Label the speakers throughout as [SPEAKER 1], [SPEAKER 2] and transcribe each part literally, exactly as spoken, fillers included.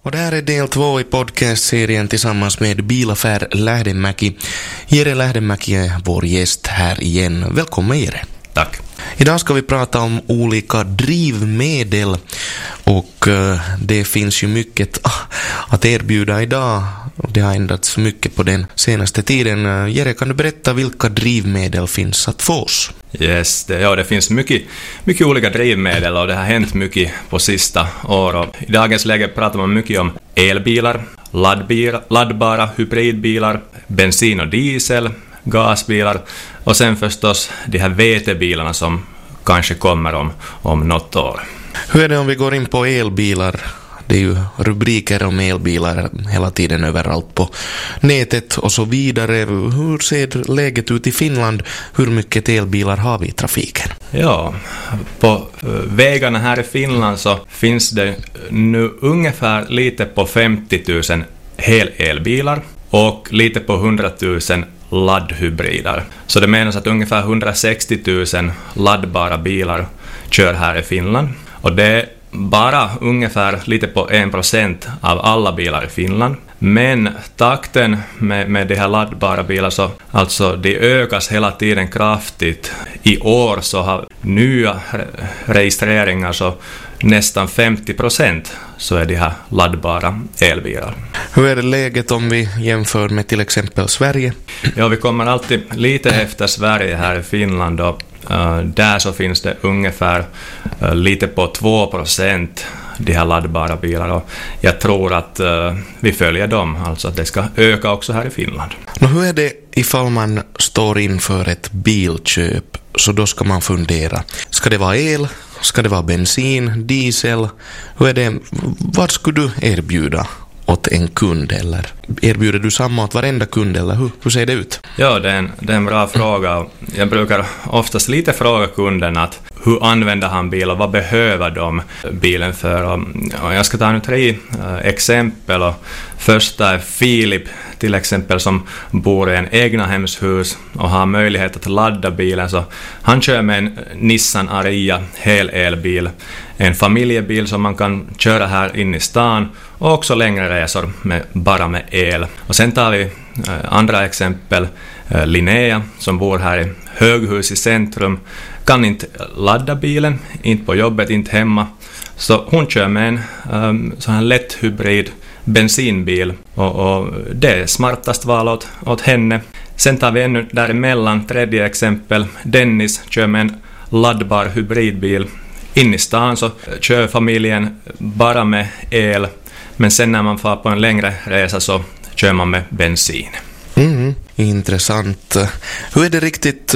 [SPEAKER 1] Och det här är del två i podcastserien tillsammans med bilaffär Lähdemäki. Jere Lähdemäki är vår gäst här igen. Välkommen Jere.
[SPEAKER 2] Tack.
[SPEAKER 1] Idag ska vi prata om olika drivmedel och uh, det finns ju mycket att erbjuda idag. Det har ändrats mycket på den senaste tiden. Uh, Jere, kan du berätta vilka drivmedel finns att få oss?
[SPEAKER 2] Yes, det, ja, det finns mycket, mycket olika drivmedel och det har hänt mycket på sista åren. I dagens läge pratar man mycket om elbilar, laddbilar, laddbara hybridbilar, bensin och diesel, gasbilar och sen förstås de här vetebilarna som kanske kommer om, om något år.
[SPEAKER 1] Hur är det om vi går in på elbilar? Det är ju rubriker om elbilar hela tiden överallt på nätet och så vidare. Hur ser läget ut i Finland? Hur mycket elbilar har vi i trafiken?
[SPEAKER 2] Ja, på vägarna här i Finland så finns det nu ungefär lite på femtio tusen helelbilar och lite på hundra tusen laddhybrider. Så det menas att ungefär hundrasextio tusen laddbara bilar kör här i Finland. Och det är bara ungefär lite på en procent av alla bilar i Finland. Men takten med, med de här laddbara bilar så alltså de ökas hela tiden kraftigt. I år så har nya registreringar så nästan femtio procent så är de här laddbara elbilar.
[SPEAKER 1] Hur är det läget om vi jämför med till exempel Sverige?
[SPEAKER 2] Ja, vi kommer alltid lite efter Sverige här i Finland och uh, där så finns det ungefär uh, lite på två procent de här laddbara bilar och jag tror att uh, vi följer dem, alltså att det ska öka också här i Finland.
[SPEAKER 1] Men hur är det ifall man står inför ett bilköp så då ska man fundera, ska det vara el? Ska det vara bensin, diesel? Hur är det, vad skulle du erbjuda åt en kund eller erbjuder du samma åt varenda kund eller hur, hur ser det ut?
[SPEAKER 2] Ja, det är, en, det är en bra fråga. Jag brukar oftast lite fråga kunden att hur använder han bil och vad behöver de bilen för? Och, och jag ska ta nu tre äh, exempel. Och första är Filip till exempel som bor i en egnahemshus och har möjlighet att ladda bilen. Så han kör med en Nissan Ariya hel elbil, en familjebil som man kan köra här in i stan och också längre resor med, bara med el. Och sen tar vi äh, andra exempel, äh, Linnea som bor här i höghus i centrum, kan inte ladda bilen, inte på jobbet, inte hemma. Så hon kör med en um, sån här lätt hybrid bensinbil och, och det är smartast val åt, åt henne. Sen tar vi ännu däremellan, tredje exempel, Dennis kör med en laddbar hybridbil. In i stan så kör familjen bara med el, men sen när man får på en längre resa så kör man med bensin.
[SPEAKER 1] Mm, intressant. Hur är det riktigt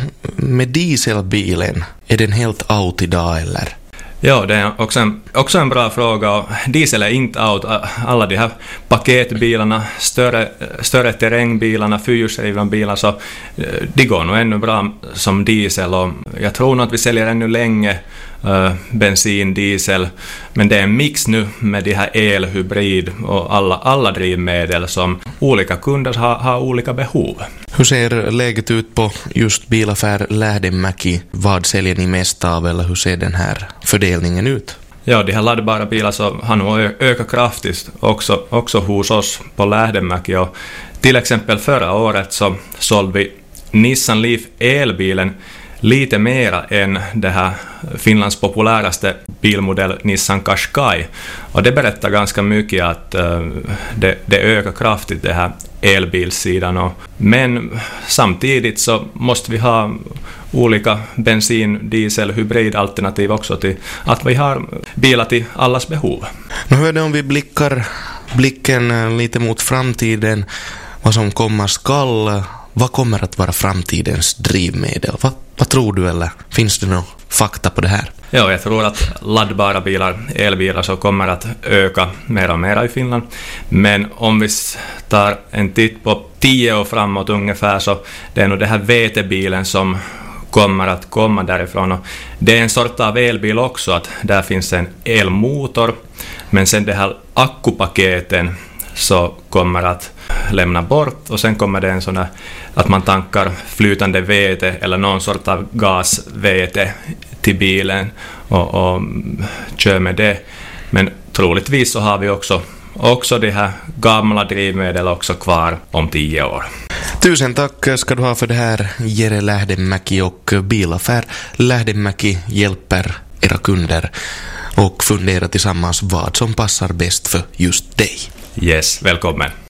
[SPEAKER 1] med dieselbilen? Är den helt out idag eller?
[SPEAKER 2] Ja, det är också en, också en bra fråga. Diesel är inte out. Alla de här paketbilarna, större, större terrängbilarna, fyrhjulsdrivna bilar, så de går nog ännu bra som diesel. Och jag tror nog att vi säljer ännu länge uh, bensin, diesel. Men det är en mix nu med de här el, hybrid och alla, alla drivmedel som olika kunder har, har olika behov.
[SPEAKER 1] Hur ser läget ut på just bilaffär Lähdemäki? Vad säljer ni mest av eller hur ser den här fördelningen ut?
[SPEAKER 2] Ja, de här laddbara bilar så har nog ökat kraftigt också, också hos oss på Lähdemäki. Och till exempel förra året så sålde vi Nissan Leaf elbilen lite mera än det här Finlands populäraste bilmodell Nissan Qashqai. Och det berättar ganska mycket att uh, det, det ökar kraftigt det här elbilssidan. Och, men samtidigt så måste vi ha olika bensin, diesel, hybridalternativ också till att vi har bilar till allas behov.
[SPEAKER 1] Men hur är det om vi blickar blicken lite mot framtiden, vad som komma skall? Vad kommer att vara framtidens drivmedel? Vad, vad tror du eller finns det någon fakta på det här?
[SPEAKER 2] Ja, jag tror att laddbara bilar, elbilar, så kommer att öka mer och mer i Finland. Men om vi tar en titt på tio år framåt ungefär så det är nog det här vetebilen som kommer att komma därifrån. Och det är en sort av elbil också, att där finns en elmotor, men sen det här akkupaketen så kommer att lämna bort och sen kommer det en sån där att man tankar flytande vete eller någon sort av gasvete till bilen och, och kör med det. Men troligtvis så har vi också, också de här gamla drivmedel också kvar om tio år.
[SPEAKER 1] Tusen tack ska du ha för det här, Jere Lähdemäki och bilaffär. Lähdemäki hjälper era kunder och fundera tillsammans vad som passar bäst för just dig.
[SPEAKER 2] Yes, välkommen.